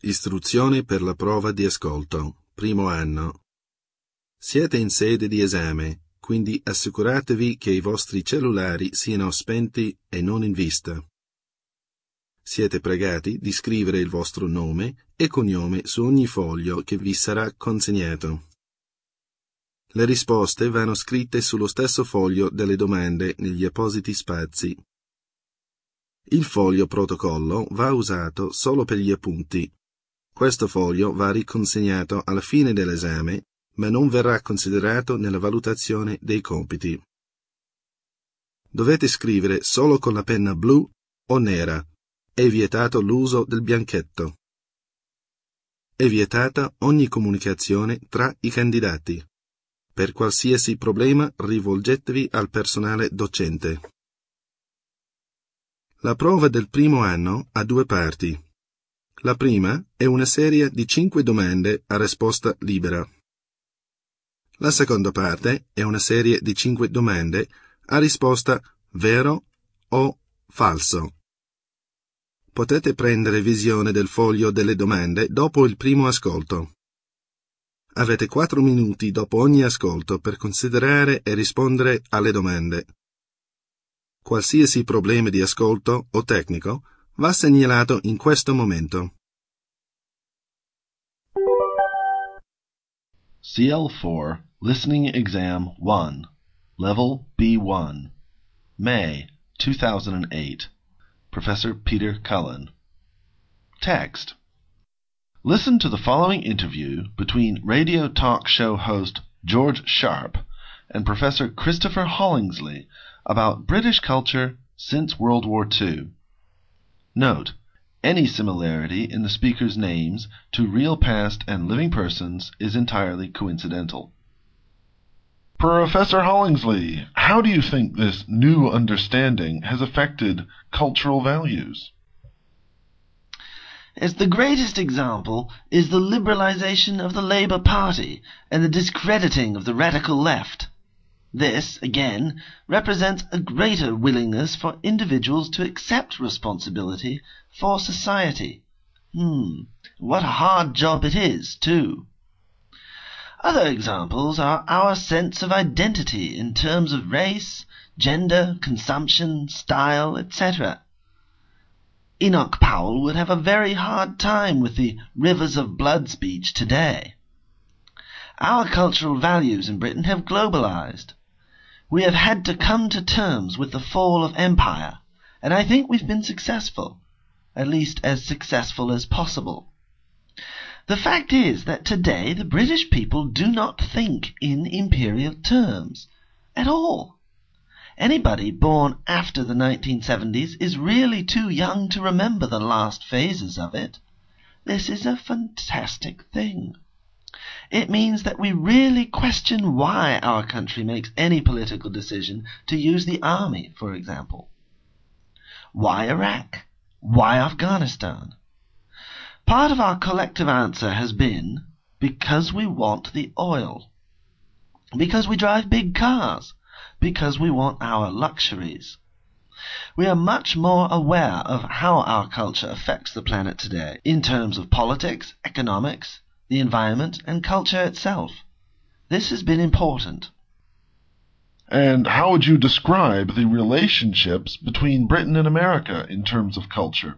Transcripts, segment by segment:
Istruzione per la prova di ascolto, primo anno. Siete in sede di esame, quindi assicuratevi che i vostri cellulari siano spenti e non in vista. Siete pregati di scrivere il vostro nome e cognome su ogni foglio che vi sarà consegnato. Le risposte vanno scritte sullo stesso foglio delle domande negli appositi spazi. Il foglio protocollo va usato solo per gli appunti. Questo foglio va riconsegnato alla fine dell'esame, ma non verrà considerato nella valutazione dei compiti. Dovete scrivere solo con la penna blu o nera. È vietato l'uso del bianchetto. È vietata ogni comunicazione tra i candidati. Per qualsiasi problema rivolgetevi al personale docente. La prova del primo anno ha 2 parti. La prima è una serie di 5 domande a risposta libera. La seconda parte è una serie di 5 domande a risposta vero o falso. Potete prendere visione del foglio delle domande dopo il primo ascolto. Avete 4 minuti dopo ogni ascolto per considerare e rispondere alle domande. Qualsiasi problema di ascolto o tecnico va segnalato in questo momento. CL4 Listening Exam 1, Level B1, May 2008. Professor Peter Cullen. Text. Listen to the following interview between radio talk show host George Sharp and Professor Christopher Hollingsley about British culture since World War II. Note, any similarity in the speakers' names to real past and living persons is entirely coincidental. Professor Hollingsley, how do you think this new understanding has affected cultural values? As the greatest example is the liberalisation of the Labour Party and the discrediting of the radical left. This, again, represents a greater willingness for individuals to accept responsibility for society. What a hard job it is, too. Other examples are our sense of identity in terms of race, gender, consumption, style, etc. Enoch Powell would have a very hard time with the rivers of blood speech today. Our cultural values in Britain have globalized. We have had to come to terms with the fall of empire, and I think we've been successful, at least as successful as possible. The fact is that today the British people do not think in imperial terms at all. Anybody born after the 1970s is really too young to remember the last phases of it. This is a fantastic thing. It means that we really question why our country makes any political decision to use the army, for example. Why Iraq? Why Afghanistan? Part of our collective answer has been because we want the oil, because we drive big cars, because we want our luxuries. We are much more aware of how our culture affects the planet today in terms of politics, economics, the environment, and culture itself. This has been important. And how would you describe the relationships between Britain and America in terms of culture?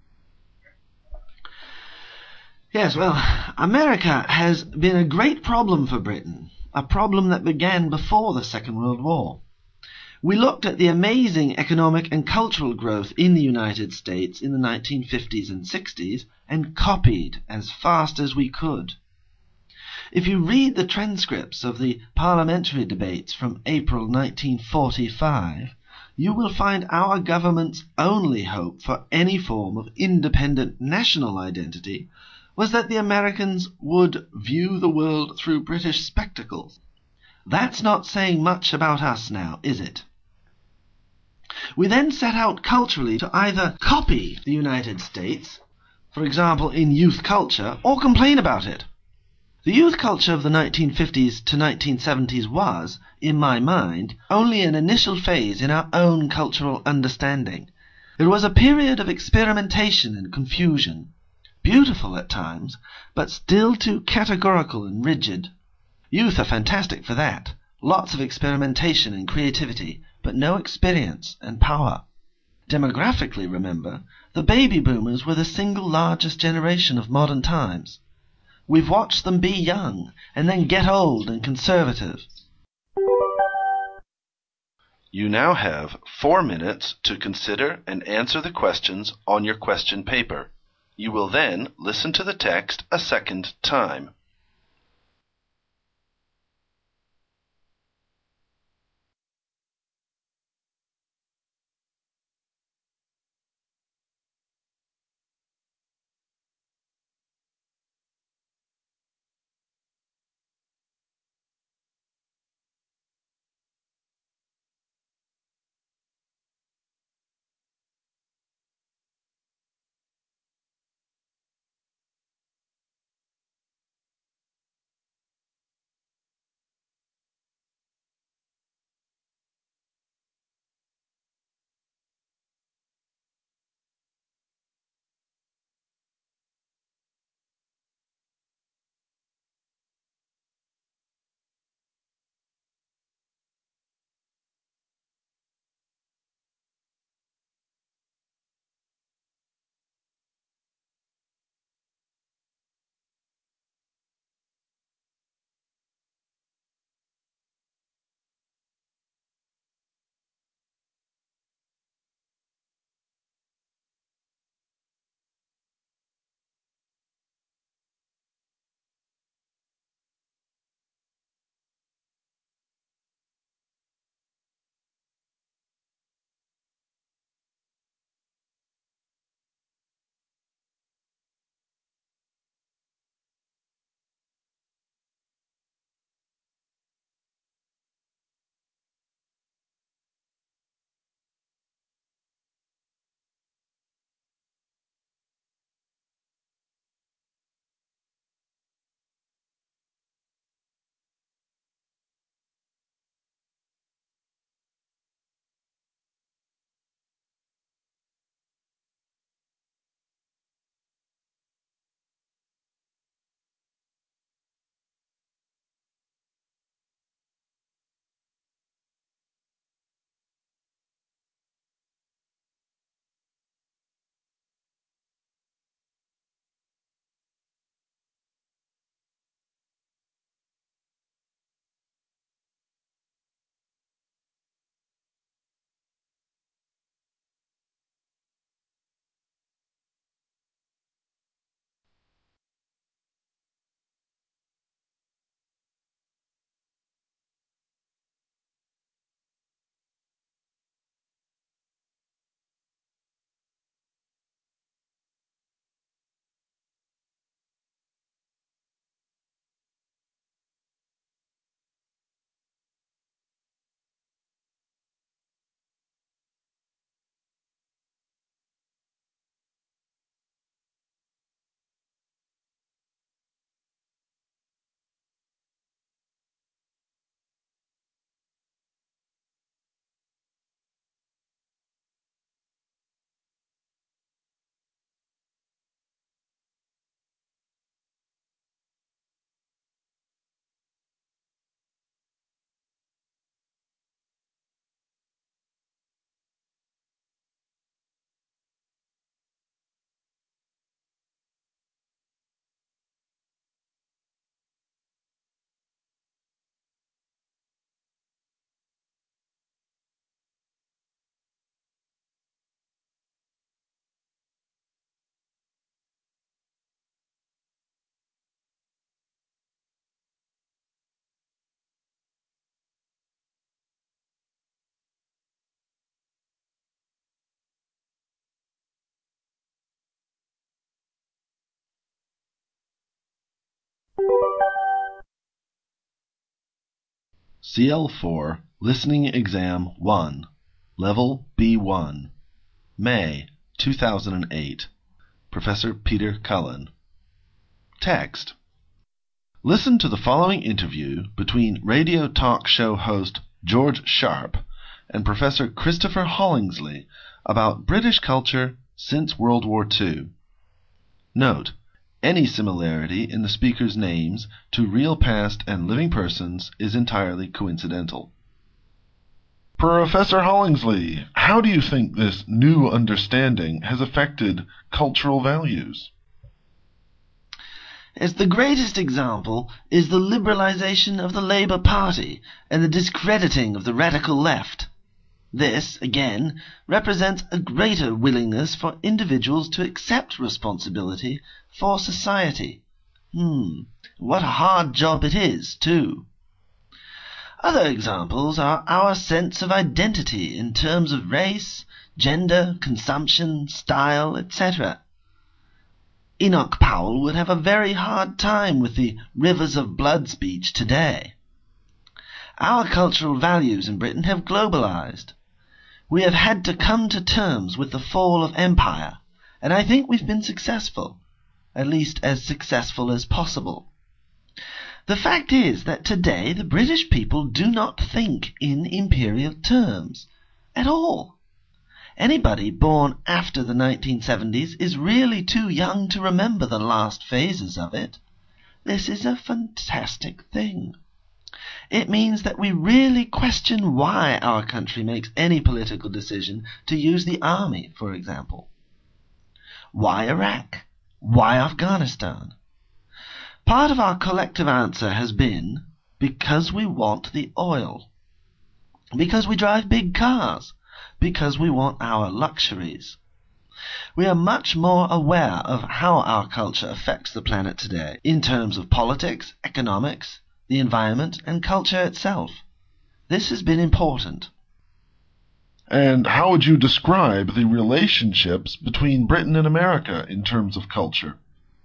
Yes, well, America has been a great problem for Britain, a problem that began before the Second World War. We looked at the amazing economic and cultural growth in the United States in the 1950s and 60s and copied as fast as we could. If you read the transcripts of the parliamentary debates from April 1945, you will find our government's only hope for any form of independent national identity was that the Americans would view the world through British spectacles. That's not saying much about us now, is it? We then set out culturally to either copy the United States, for example in youth culture, or complain about it. The youth culture of the 1950s to 1970s was, in my mind, only an initial phase in our own cultural understanding. It was a period of experimentation and confusion. beautiful at times, but still too categorical and rigid. Youth are fantastic for that. Lots of experimentation and creativity, but no experience and power. Demographically, remember, the baby boomers were the single largest generation of modern times. We've watched them be young, and then get old and conservative. You now have 4 minutes to consider and answer the questions on your question paper. You will then listen to the text a second time. CL4 Listening Exam 1, Level B1, May 2008. Professor Peter Cullen. Text. Listen to the following interview between radio talk show host George Sharp and Professor Christopher Hollingsley about British culture since World War II. Note: any similarity in the speaker's names to real past and living persons is entirely coincidental. Professor Hollingsley, how do you think this new understanding has affected cultural values? As the greatest example is the liberalization of the Labour Party and the discrediting of the radical left. This, again, represents a greater willingness for individuals to accept responsibility for society. What a hard job it is, too. Other examples are our sense of identity in terms of race, gender, consumption, style, etc. Enoch Powell would have a very hard time with the rivers of blood speech today. Our cultural values in Britain have globalized. We have had to come to terms with the fall of empire, and I think we've been successful, at least as successful as possible. The fact is that today the British people do not think in imperial terms at all. Anybody born after the 1970s is really too young to remember the last phases of it. This is a fantastic thing. It means that we really question why our country makes any political decision to use the army, for example. Why Iraq? Why Afghanistan? Part of our collective answer has been because we want the oil, because we drive big cars, because we want our luxuries. We are much more aware of how our culture affects the planet today in terms of politics, economics, the environment, and culture itself. This has been important. And how would you describe the relationships between Britain and America in terms of culture?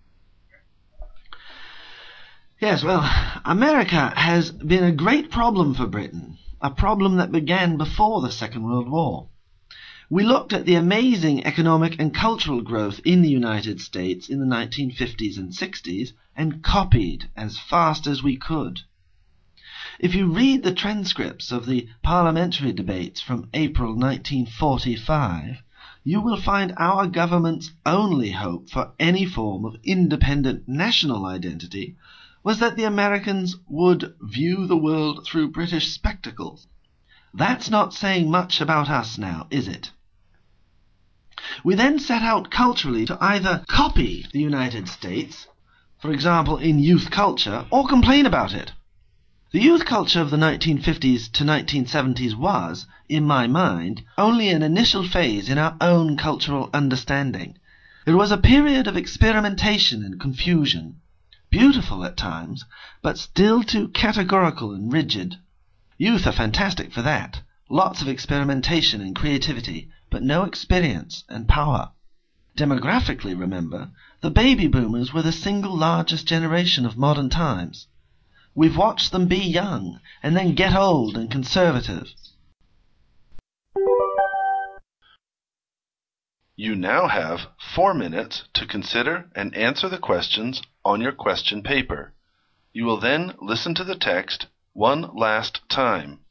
Yes, well, America has been a great problem for Britain, a problem that began before the Second World War. We looked at the amazing economic and cultural growth in the United States in the 1950s and 60s and copied as fast as we could. If you read the transcripts of the parliamentary debates from April 1945, you will find our government's only hope for any form of independent national identity was that the Americans would view the world through British spectacles. That's not saying much about us now, is it? We then set out culturally to either copy the United States, for example in youth culture, or complain about it. The youth culture of the 1950s to 1970s was, in my mind, only an initial phase in our own cultural understanding. It was a period of experimentation and confusion, beautiful at times, but still too categorical and rigid. Youth are fantastic for that. Lots of experimentation and creativity, but no experience and power. Demographically, remember, the baby boomers were the single largest generation of modern times. We've watched them be young and then get old and conservative. You now have 4 minutes to consider and answer the questions on your question paper. You will then listen to the text one last time.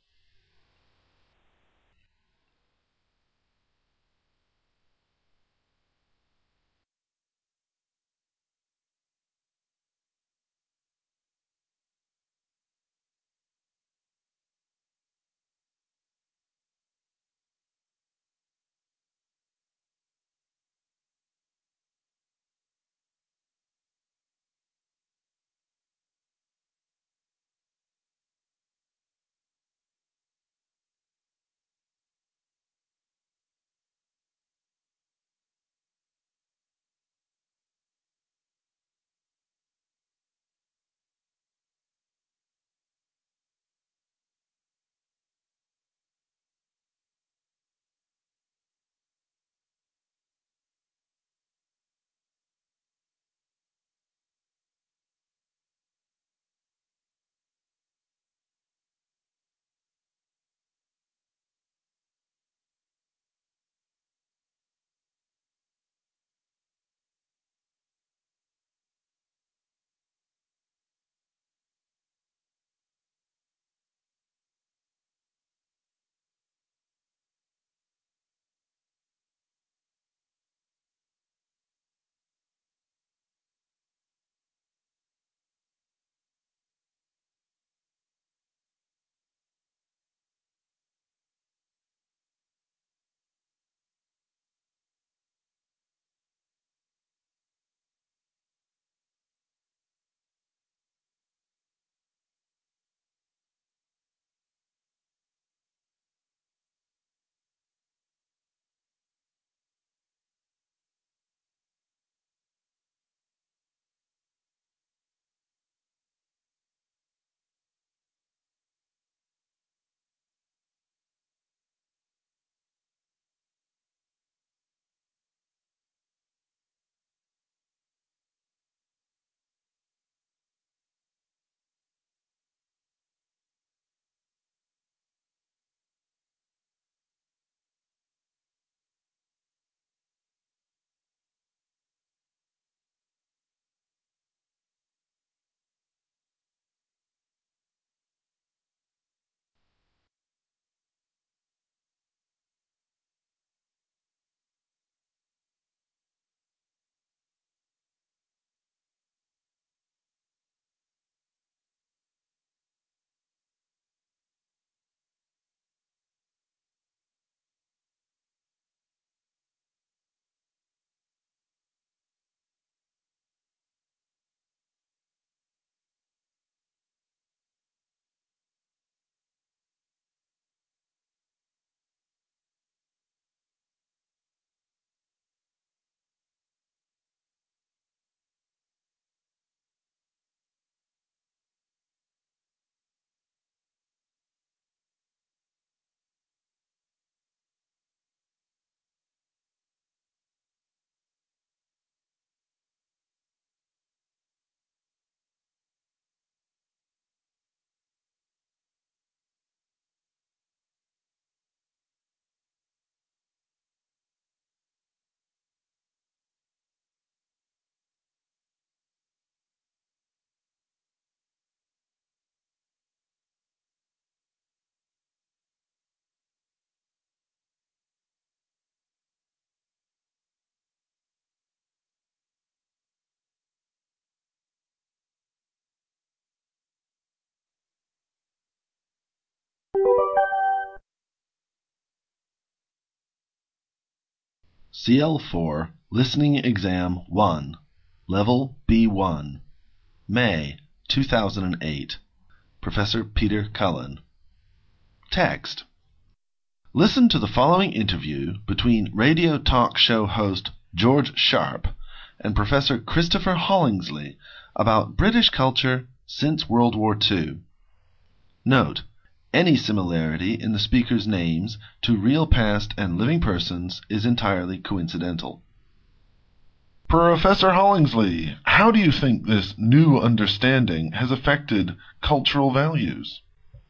CL4 Listening Exam 1, Level B1, May 2008. Professor Peter Cullen. Text. Listen to the following interview between radio talk show host George Sharp and Professor Christopher Hollingsley about British culture since World War II. Note: any similarity in the speakers' names to real past and living persons is entirely coincidental. Professor Hollingsley, how do you think this new understanding has affected cultural values?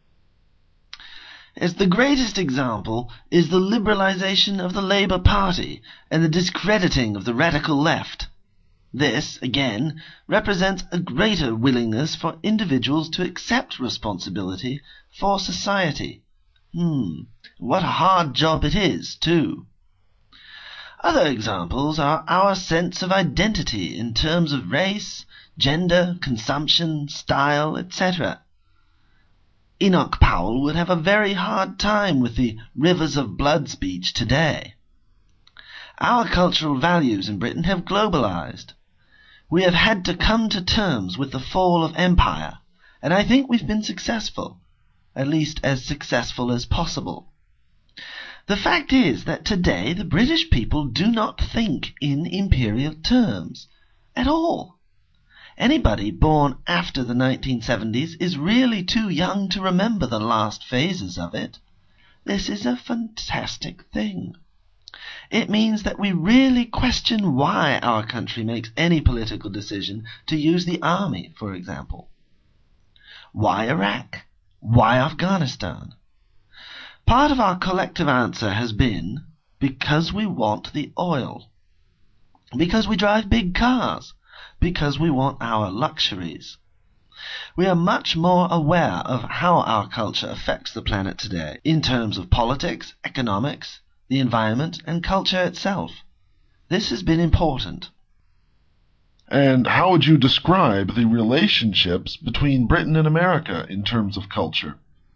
As the greatest example is the liberalisation of the Labour Party and the discrediting of the radical left. This, again, represents a greater willingness for individuals to accept responsibility for society. What a hard job it is, too. Other examples are our sense of identity in terms of race, gender, consumption, style, etc. Enoch Powell would have a very hard time with the rivers of blood speech today. Our cultural values in Britain have globalized. We have had to come to terms with the fall of empire, and I think we've been successful, at least as successful as possible. The fact is that today the British people do not think in imperial terms at all. Anybody born after the 1970s is really too young to remember the last phases of it. This is a fantastic thing. It means that we really question why our country makes any political decision to use the army, for example. Why Iraq? Why Afghanistan? Part of our collective answer has been because we want the oil, because we drive big cars, because we want our luxuries. We are much more aware of how our culture affects the planet today in terms of politics, economics, the environment, and culture itself. This has been important. And how would you describe the relationships between Britain and America in terms of culture?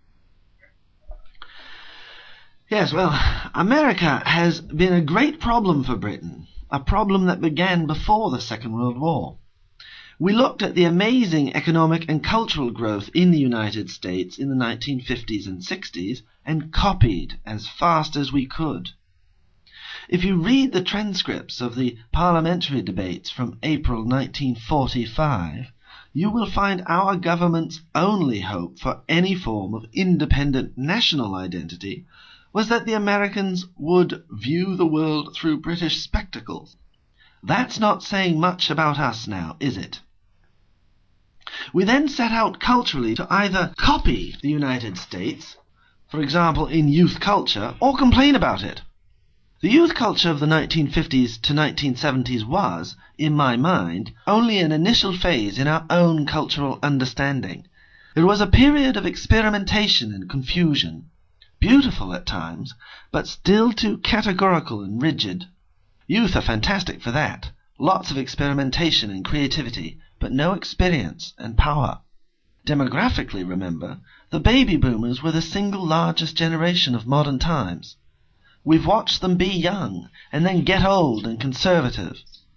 Yes, well, America has been a great problem for Britain, a problem that began before the Second World War. We looked at the amazing economic and cultural growth in the United States in the 1950s and 60s and copied as fast as we could. If you read the transcripts of the parliamentary debates from April 1945, you will find our government's only hope for any form of independent national identity was that the Americans would view the world through British spectacles. That's not saying much about us now, is it? We then set out culturally to either copy the United States, for example in youth culture, or complain about it. The youth culture of the 1950s to 1970s was, in my mind, only an initial phase in our own cultural understanding. It was a period of experimentation and confusion, beautiful at times, but still too categorical and rigid. Youth are fantastic for that. Lots of experimentation and creativity, but no experience and power. Demographically, remember, the baby boomers were the single largest generation of modern times. We've watched them be young and then get old and conservative.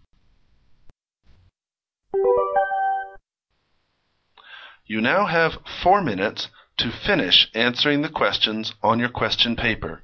You now have 4 minutes to finish answering the questions on your question paper.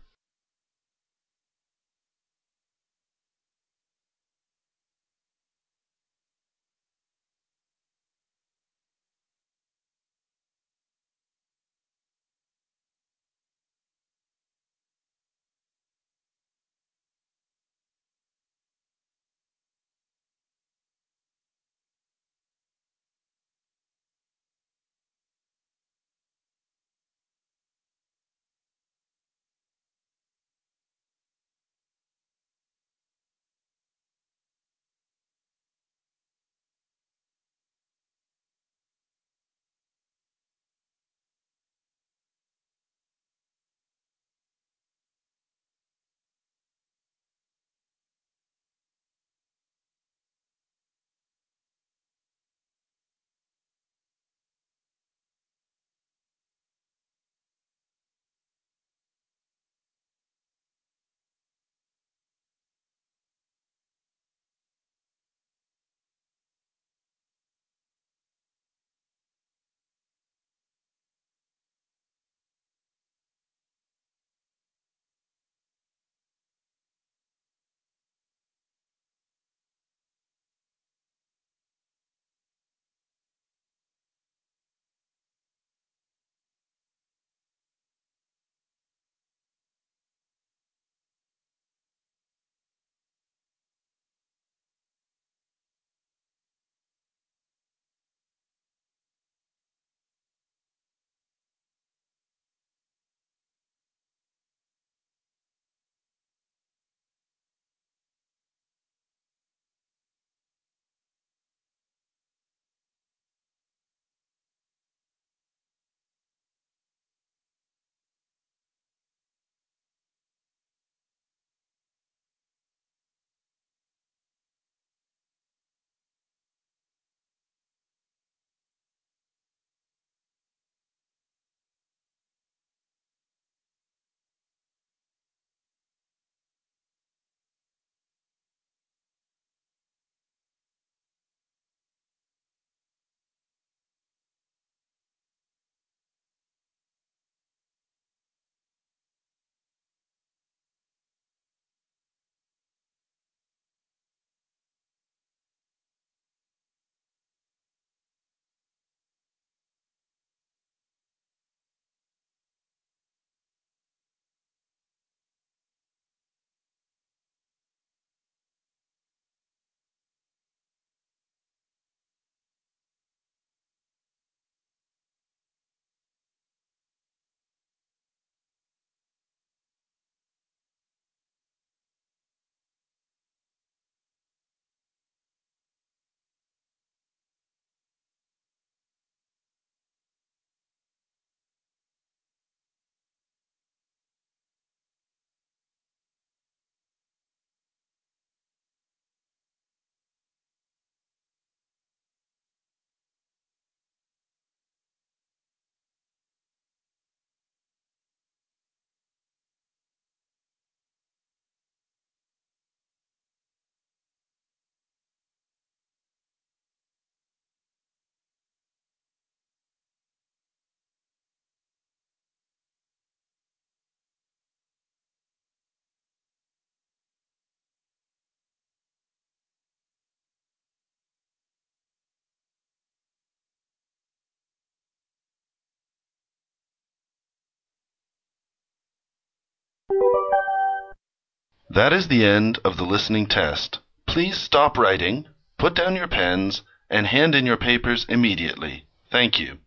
That is the end of the listening test. Please stop writing, put down your pens, and hand in your papers immediately. Thank you.